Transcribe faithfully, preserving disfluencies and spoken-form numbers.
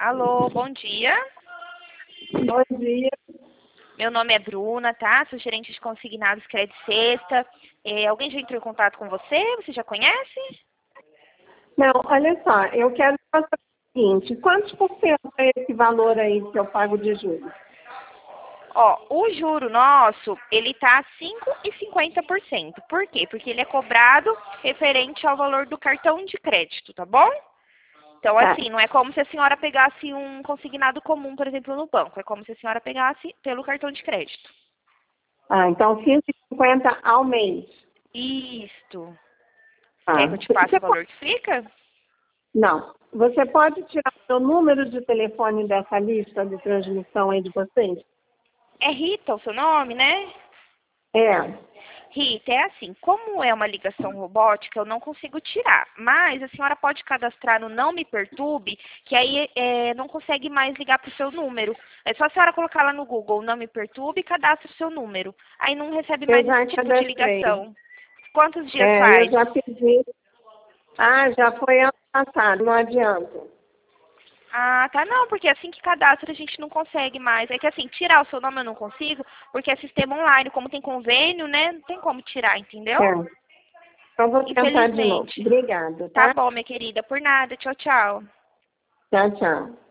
Alô, bom dia. Bom dia. Meu nome é Bruna, tá? Sou gerente de consignados Crédito Sexta. É, alguém já entrou em contato com você? Você já conhece? Não, olha só, eu quero fazer o seguinte, quantos por cento é esse valor aí que eu pago de juros? Ó, o juro nosso, ele tá cinco vírgula cinquenta por cento. Por quê? Porque ele é cobrado referente ao valor do cartão de crédito, tá bom? Então, Tá. assim, não é como se a senhora pegasse um consignado comum, por exemplo, no banco. É como se a senhora pegasse pelo cartão de crédito. Ah, então cinco e cinquenta ao mês. Isto. Tá. Quer que eu te passe Você o pode... valor que fica? Não. Você pode tirar o número de telefone dessa lista de transmissão aí de vocês? É Rita o seu nome, né? É. Rita, é assim, como é uma ligação robótica, eu não consigo tirar. Mas a senhora pode cadastrar no Não Me Perturbe, que aí é, não consegue mais ligar para o seu número. É só a senhora colocar lá no Google Não Me Perturbe e cadastra o seu número. Aí não recebe Eu mais já esse tipo de cadastrei. ligação. Quantos dias É, eu faz? já pedi. Ah, já foi ano passado, não adianta. Ah, tá. Não, porque assim que cadastra a gente não consegue mais. É que assim, tirar o seu nome eu não consigo, porque é sistema online. Como tem convênio, né? Não tem como tirar, entendeu? É. Então vou tentar de novo. Infelizmente. Obrigada, Tá tá? bom, minha querida. Por nada. Tchau, tchau. Tchau, tchau.